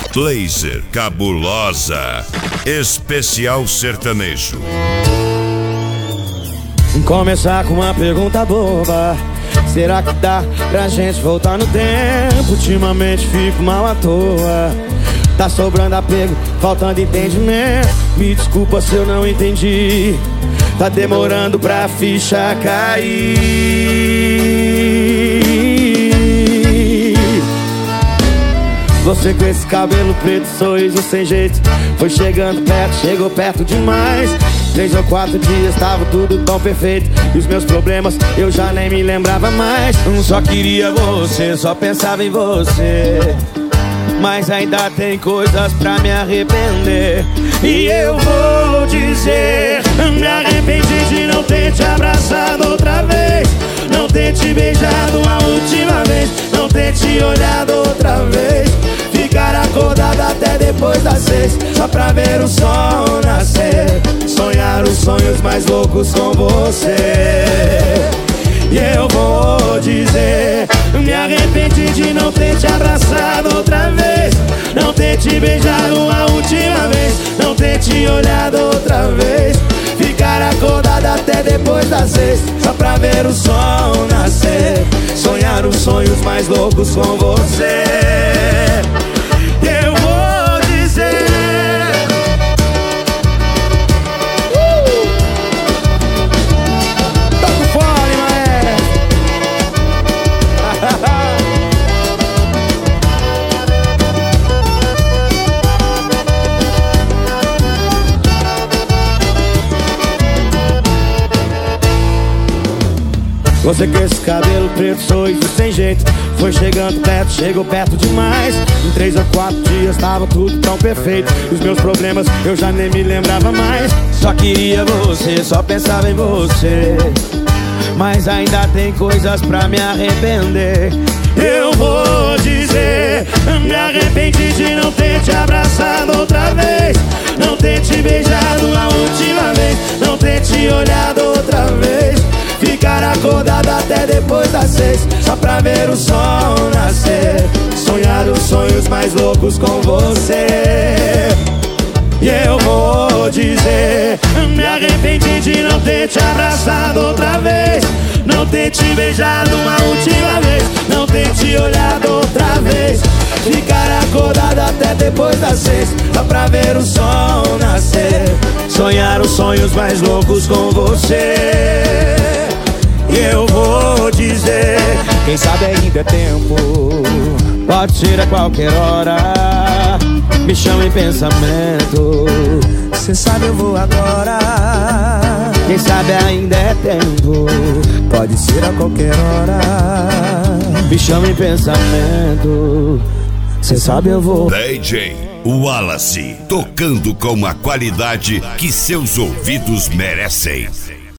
Laser Cabulosa, especial sertanejo. Começar com uma pergunta boba: será que dá pra gente voltar no tempo? Ultimamente fico mal à toa. Tá sobrando apego, faltando entendimento. Me desculpa se eu não entendi. Tá demorando pra ficha cair. Você com esse cabelo preto, sorriso sem jeito, foi chegando perto, chegou perto demais. 3 ou 4 dias tava tudo tão perfeito, e os meus problemas eu já nem me lembrava mais. Só queria você, só pensava em você, mas ainda tem coisas pra me arrepender. E eu vou dizer, me arrependi de não ter te abraçado outra vez, não ter te beijado a última vez, não ter te olhado outra vez, ficar acordado até depois das 6, só pra ver o sol nascer, sonhar os sonhos mais loucos com você. E eu vou dizer, me arrependi de não ter te abraçado outra vez, não ter te beijado uma última vez, não ter te olhado outra vez, ficar acordado até depois das 6, só pra ver o sol nascer, sonhar os sonhos mais loucos com você. Eu vou dizer, toca o fone, maestro. Você com esse cabelo preto, sorriso sem jeito, foi chegando perto, chegou perto demais. Em 3 ou 4 dias tava tudo tão perfeito, os meus problemas eu já nem me lembrava mais. Só queria você, só pensava em você, mas ainda tem coisas pra me arrepender. Eu vou dizer, me arrependi de não ter te abraçado outra vez, não ter te beijado a última vez, não ter te olhado outra vez, ficar acordado até depois das 6, só pra ver o sol nascer, sonhar os sonhos mais loucos com você. E eu vou dizer, me arrependi de não ter te abraçado outra vez, não ter te beijado uma última vez, não ter te olhado outra vez, ficar acordado até depois das 6, só pra ver o sol nascer, sonhar os sonhos mais loucos com você. E eu vou dizer, quem sabe ainda é tempo, pode ser a qualquer hora, me chama em pensamento, cê sabe eu vou agora. Quem sabe ainda é tempo, pode ser a qualquer hora, me chama em pensamento, cê sabe eu vou. DJ Wallace, tocando com a qualidade que seus ouvidos merecem.